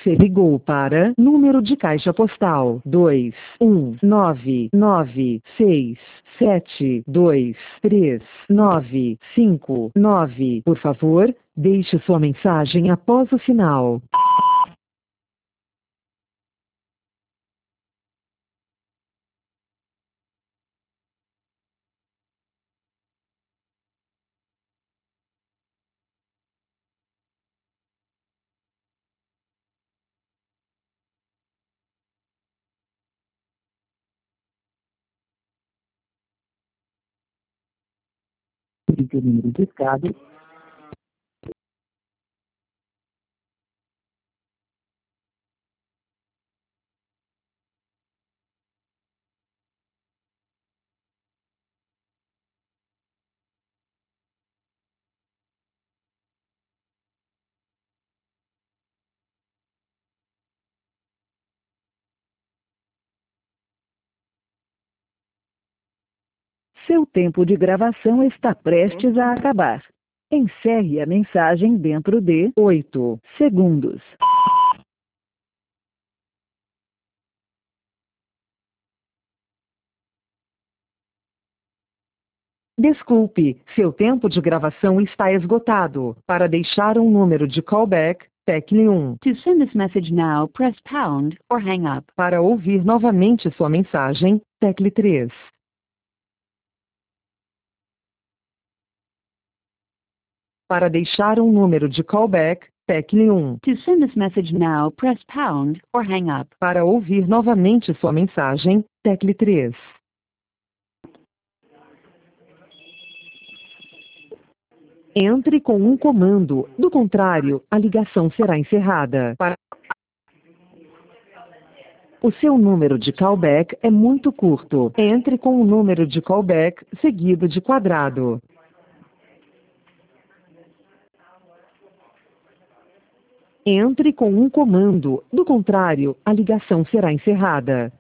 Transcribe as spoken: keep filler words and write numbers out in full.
Você ligou para número de caixa postal dois um nove nove seis sete dois três nove cinco nove. Por favor, deixe sua mensagem após o sinal. Diga o número de escada. Seu tempo de gravação está prestes a acabar. Encerre a mensagem dentro de oito segundos. Desculpe, seu tempo de gravação está esgotado. Para deixar um número de callback, tecle um. To send this message now, press pound or hang up. Para ouvir novamente sua mensagem, tecle três. Para deixar um número de callback, tecle um. To send this message now, press pound or hang up. Para ouvir novamente sua mensagem, tecle três. Entre com um comando, do contrário, a ligação será encerrada. Para... O seu número de callback é muito curto. Entre com o número de callback seguido de quadrado. Entre com um comando, do contrário, a ligação será encerrada.